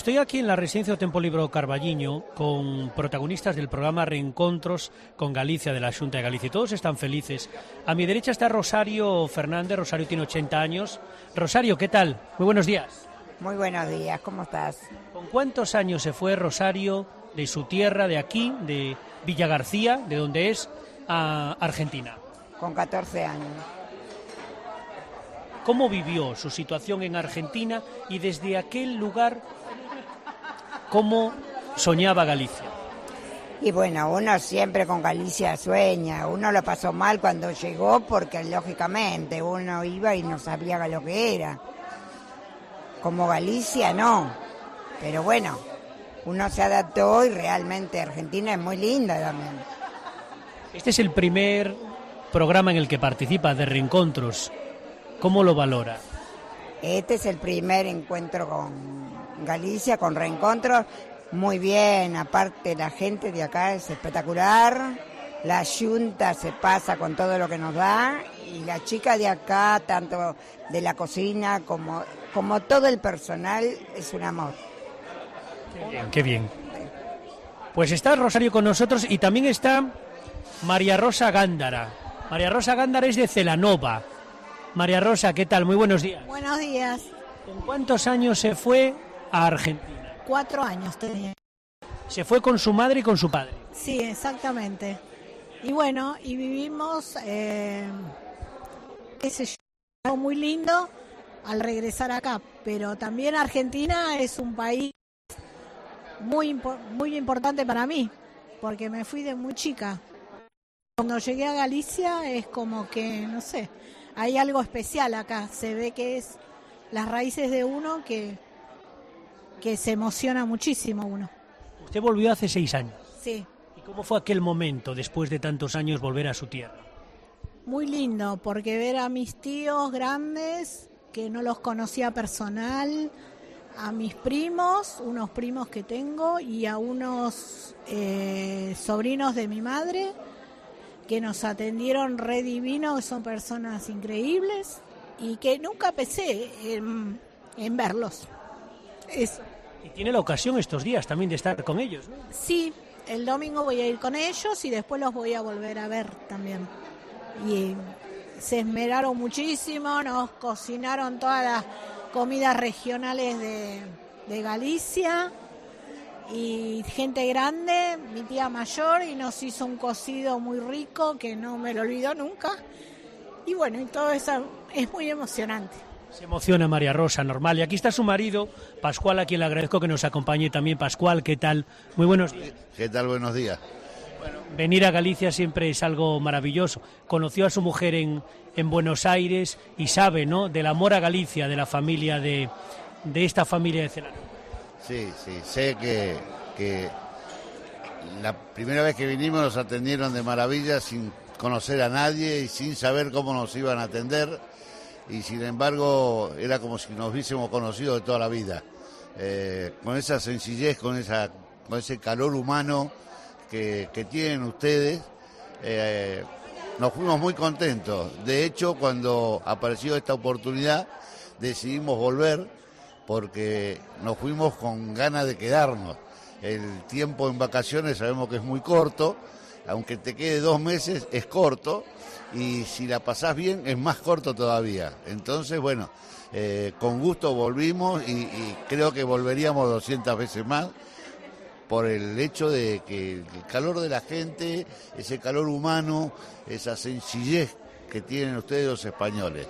Estoy aquí en la residencia do Tempo Libro Carballiño con protagonistas del programa Reencontros con Galicia de la Xunta de Galicia y todos están felices. A mi derecha está Rosario Fernández. Rosario tiene 80 años. Rosario, ¿qué tal? Muy buenos días. Muy buenos días, ¿cómo estás? ¿Con cuántos años se fue Rosario de su tierra, de aquí, de Villa García, de donde es, a Argentina? Con 14 años. ¿Cómo vivió su situación en Argentina y desde aquel lugar cómo soñaba Galicia? Y bueno, uno siempre con Galicia sueña. Uno lo pasó mal cuando llegó porque lógicamente uno iba y no sabía lo que era. Como Galicia no, pero bueno, uno se adaptó y realmente Argentina es muy linda también. Este es el primer programa en el que participa de Reencontros. ¿Cómo lo valora? Este es el primer encuentro con Galicia, con Reencontros. Muy bien, aparte la gente de acá es espectacular, la Xunta se pasa con todo lo que nos da y la chica de acá, tanto de la cocina como todo el personal, es un amor. Qué bien, qué bien. Pues está Rosario con nosotros y también está María Rosa Gándara. María Rosa Gándara es de Celanova. María Rosa, ¿qué tal? Muy buenos días. Buenos días. ¿Con cuántos años se fue a Argentina? 4 años tenía. ¿Se fue con su madre y con su padre? Sí, exactamente. Y bueno, y vivimos, qué sé yo, algo muy lindo al regresar acá. Pero también Argentina es un país muy importante para mí, porque me fui de muy chica. Cuando llegué a Galicia es como que, no sé, hay algo especial acá. Se ve que es las raíces de uno que se emociona muchísimo uno. Usted volvió hace 6 años. Sí. ¿Y cómo fue aquel momento, después de tantos años, volver a su tierra? Muy lindo, porque ver a mis tíos grandes, que no los conocía personal, a mis primos, unos primos que tengo, y a unos sobrinos de mi madre, que nos atendieron re divino, que son personas increíbles, y que nunca pensé en verlos. Eso. Y tiene la ocasión estos días también de estar con ellos, ¿no? Sí, el domingo voy a ir con ellos y después los voy a volver a ver también. Y se esmeraron muchísimo, nos cocinaron todas las comidas regionales de Galicia y gente grande, mi tía mayor, y nos hizo un cocido muy rico que no me lo olvido nunca. Y bueno, y todo eso es muy emocionante. Se emociona María Rosa, normal. Y aquí está su marido, Pascual, a quien le agradezco que nos acompañe también. Pascual, ¿qué tal? Muy buenos días. ¿Qué tal? Buenos días. Bueno, venir a Galicia siempre es algo maravilloso. Conoció a su mujer en Buenos Aires y sabe, ¿no?, del amor a Galicia, de la familia, de esta familia de Celanova. Sí, sé que la primera vez que vinimos nos atendieron de maravilla sin conocer a nadie y sin saber cómo nos iban a atender. Y sin embargo era como si nos hubiésemos conocido de toda la vida, con esa sencillez, con ese calor humano que tienen ustedes. Nos fuimos muy contentos. De hecho, cuando apareció esta oportunidad decidimos volver porque nos fuimos con ganas de quedarnos. El tiempo en vacaciones sabemos que es muy corto, aunque te quede 2 meses es corto, y si la pasás bien es más corto todavía. Entonces, bueno, con gusto volvimos y creo que volveríamos 200 veces más por el hecho de que el calor de la gente, ese calor humano, esa sencillez que tienen ustedes los españoles.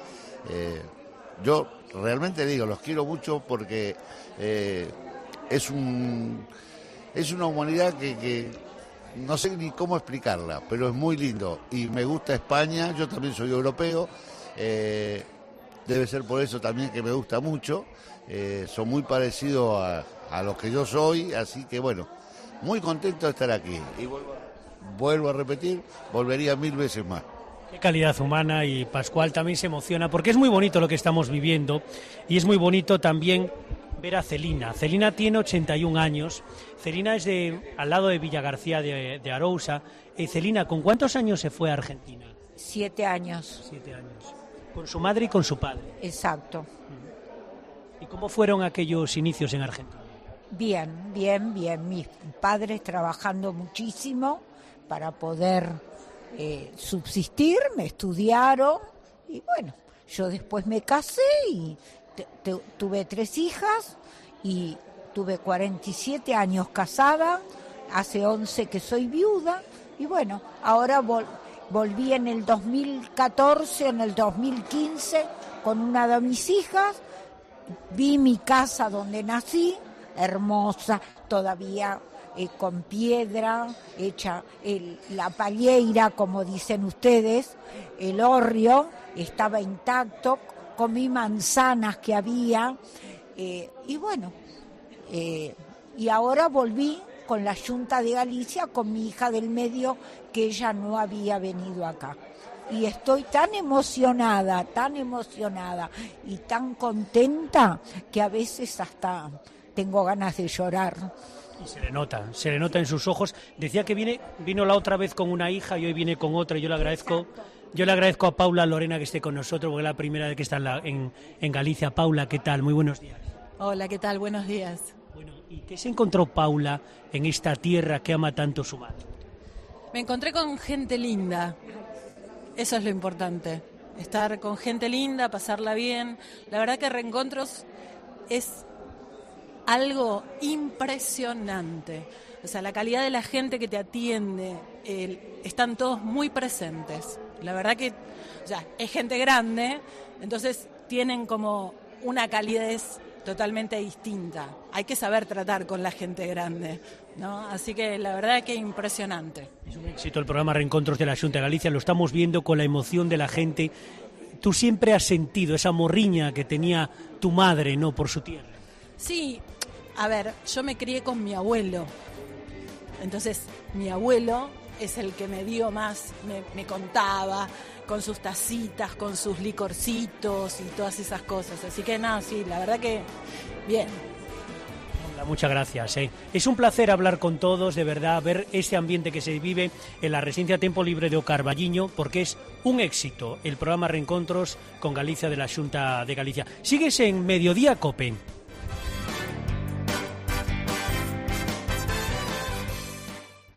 Yo realmente digo, los quiero mucho porque es una humanidad que no sé ni cómo explicarla, pero es muy lindo y me gusta España. Yo también soy europeo, debe ser por eso también que me gusta mucho. Son muy parecidos a lo que yo soy, así que bueno, muy contento de estar aquí y vuelvo a repetir, volvería 1000 veces más. Qué calidad humana, y Pascual también se emociona porque es muy bonito lo que estamos viviendo y es muy bonito también ver a Celina. Celina tiene 81 años. Celina es al lado de Villa García de Arousa. Celina, ¿con cuántos años se fue a Argentina? 7 años. 7 años. Con su madre y con su padre. Exacto. ¿Y cómo fueron aquellos inicios en Argentina? Bien, bien, bien. Mis padres trabajando muchísimo para poder subsistir, me estudiaron y bueno, yo después me casé y tuve 3 hijas y tuve 47 años casada, hace 11 que soy viuda y bueno, ahora volví en el 2014, en el 2015 con una de mis hijas, vi mi casa donde nací, hermosa, todavía con piedra, hecha la palleira, como dicen ustedes, el hórreo estaba intacto, comí manzanas que había, y bueno, y ahora volví con la Junta de Galicia, con mi hija del medio, que ella no había venido acá. Y estoy tan emocionada y tan contenta que a veces hasta tengo ganas de llorar. Y se le nota en sus ojos. Decía que vino la otra vez con una hija y hoy viene con otra. Yo le agradezco a Paula Lorena que esté con nosotros, porque es la primera vez que está en Galicia. Paula, ¿qué tal? Muy buenos días. Hola, ¿qué tal? Buenos días. Bueno, ¿y qué se encontró Paula en esta tierra que ama tanto su madre? Me encontré con gente linda. Eso es lo importante. Estar con gente linda, pasarla bien. La verdad que Reencontros es algo impresionante. O sea, la calidad de la gente que te atiende, están todos muy presentes. La verdad que, o sea, es gente grande, entonces tienen como una calidez totalmente distinta. Hay que saber tratar con la gente grande, ¿no? Así que la verdad que impresionante. Es un éxito el programa Reencontros de la Xunta de Galicia, lo estamos viendo con la emoción de la gente. Tú siempre has sentido esa morriña que tenía tu madre, ¿no?, por su tierra. Sí, a ver, yo me crié con mi abuelo, entonces mi abuelo es el que me dio más, me contaba con sus tacitas, con sus licorcitos y todas esas cosas, así que nada, sí, la verdad que bien. Muchas gracias. Es un placer hablar con todos, de verdad, ver ese ambiente que se vive en la Residencia Tempo Libre de O Carballiño, porque es un éxito el programa Reencontros con Galicia de la Xunta de Galicia. Sigues en Mediodía Cope.